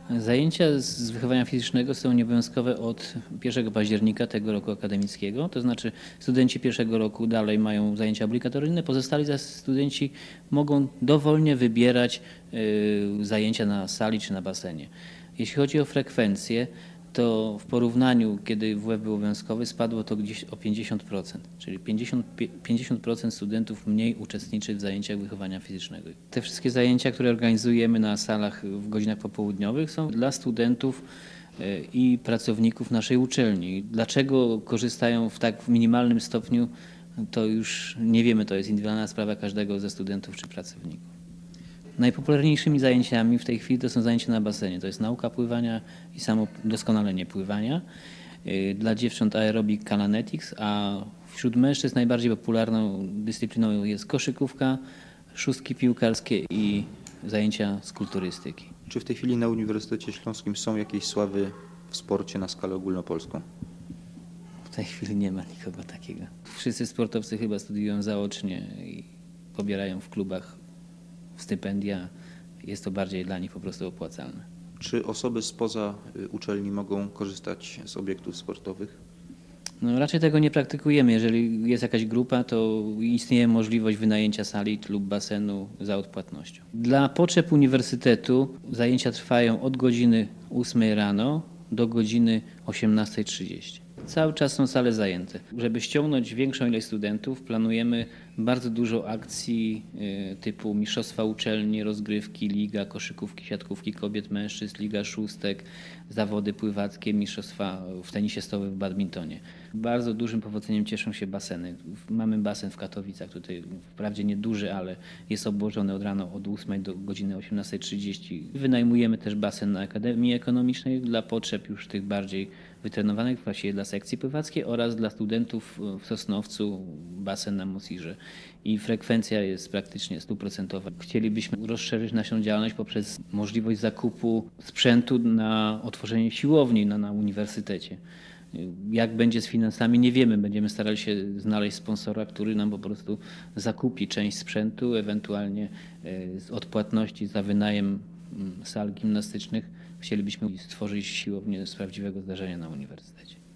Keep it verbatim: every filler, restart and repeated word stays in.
Zajęcia z wychowania fizycznego są nieobowiązkowe od pierwszego października tego roku akademickiego, to znaczy studenci pierwszego roku dalej mają zajęcia obligatoryjne, pozostali zaś studenci mogą dowolnie wybierać y, zajęcia na sali czy na basenie. Jeśli chodzi o frekwencję, to w porównaniu, kiedy W F był obowiązkowy, spadło to gdzieś o pięćdziesiąt procent, czyli pięćdziesiąt procent studentów mniej uczestniczy w zajęciach wychowania fizycznego. Te wszystkie zajęcia, które organizujemy na salach w godzinach popołudniowych, są dla studentów i pracowników naszej uczelni. Dlaczego korzystają w tak minimalnym stopniu, to już nie wiemy, to jest indywidualna sprawa każdego ze studentów czy pracowników. Najpopularniejszymi zajęciami w tej chwili to są zajęcia na basenie. To jest nauka pływania i samo doskonalenie pływania. Dla dziewcząt aerobik Kalanetics, a wśród mężczyzn najbardziej popularną dyscypliną jest koszykówka, szóstki piłkarskie i zajęcia z kulturystyki. Czy w tej chwili na Uniwersytecie Śląskim są jakieś sławy w sporcie na skalę ogólnopolską? W tej chwili nie ma nikogo takiego. Wszyscy sportowcy chyba studiują zaocznie i pobierają w klubach stypendia. Jest to bardziej dla nich po prostu opłacalne. Czy osoby spoza uczelni mogą korzystać z obiektów sportowych? No, raczej tego nie praktykujemy. Jeżeli jest jakaś grupa, to istnieje możliwość wynajęcia sali lub basenu za odpłatnością. Dla potrzeb uniwersytetu zajęcia trwają od godziny ósmej rano do godziny osiemnastej trzydzieści. Cały czas są sale zajęte. Żeby ściągnąć większą ilość studentów, planujemy bardzo dużo akcji typu mistrzostwa uczelni, rozgrywki, liga, koszykówki, siatkówki kobiet, mężczyzn, liga szóstek, zawody pływackie, mistrzostwa w tenisie stołowym, w badmintonie. Bardzo dużym powodzeniem cieszą się baseny. Mamy basen w Katowicach, tutaj wprawdzie nieduży, ale jest obłożony od rana od ósmej do godziny osiemnastej trzydzieści. Wynajmujemy też basen na Akademii Ekonomicznej dla potrzeb już tych bardziej wytrenowanych, właściwie dla sekcji pływackiej, oraz dla studentów w Sosnowcu basen na Mosirze. I frekwencja jest praktycznie stuprocentowa. Chcielibyśmy rozszerzyć naszą działalność poprzez możliwość zakupu sprzętu na otworzenie siłowni na, na uniwersytecie. Jak będzie z finansami, nie wiemy. Będziemy starali się znaleźć sponsora, który nam po prostu zakupi część sprzętu, ewentualnie z odpłatności za wynajem sal gimnastycznych. Chcielibyśmy stworzyć siłownię z prawdziwego zdarzenia na uniwersytecie.